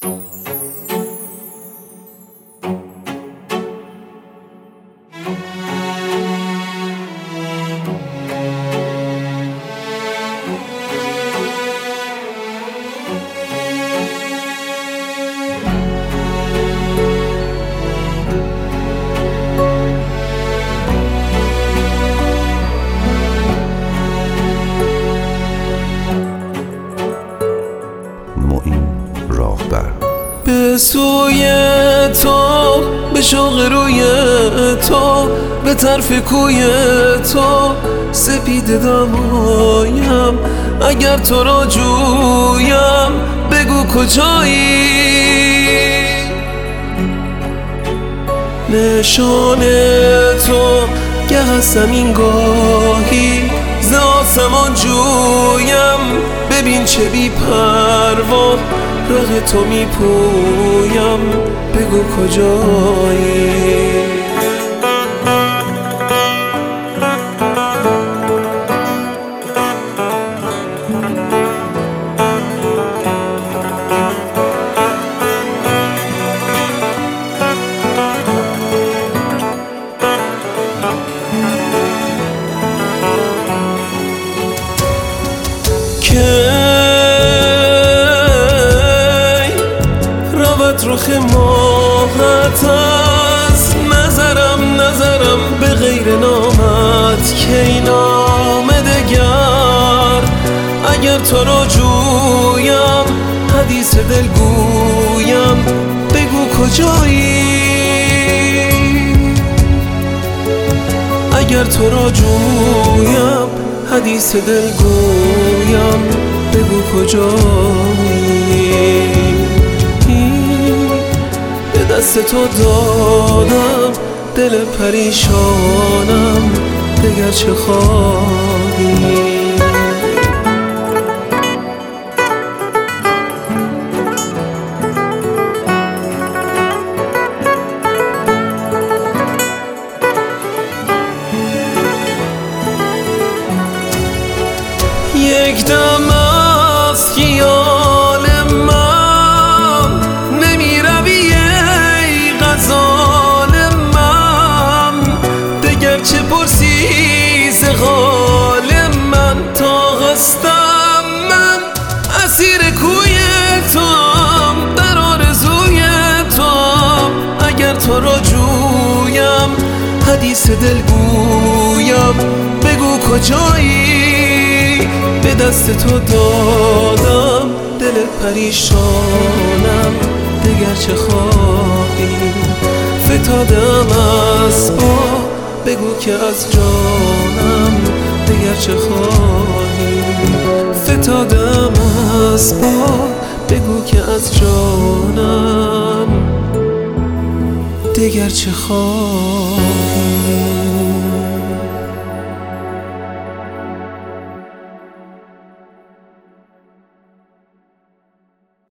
به سوی تو، به شوق روی تو، به طرف کوی تو سپیده دمایم. اگر تو را جویم بگو کجایی. نشان تو که هستم این گاهی ز آسمان جویم. ببین چه بی پروا راه تو می پویم، بگو کجایی. رخ ماهت از نظرم به غیر نامت کی نامه دگر. اگر تو را جویم حدیث دل گویم، بگو کجایی. اگر تو را جویم حدیث دل گویم، بگو کجایی. دست تو دادم دل پریشانم، دگر چه خواهی. یک دم از خیال من نمی روی ای غزال من. دگر چه پرسی ز حال من، تا هستم من اسیر کوی توام، در آرزوی توام. اگر تو را جویم حدیث دل گویم، بگو کجایی. به دست تو دادم دل پریشانم، دگر چه خواهی. فتادم از پا بگو که از جانم، دگر چه خواهی. فتادم از پا بگو که از جانم، دگر چه خواهی.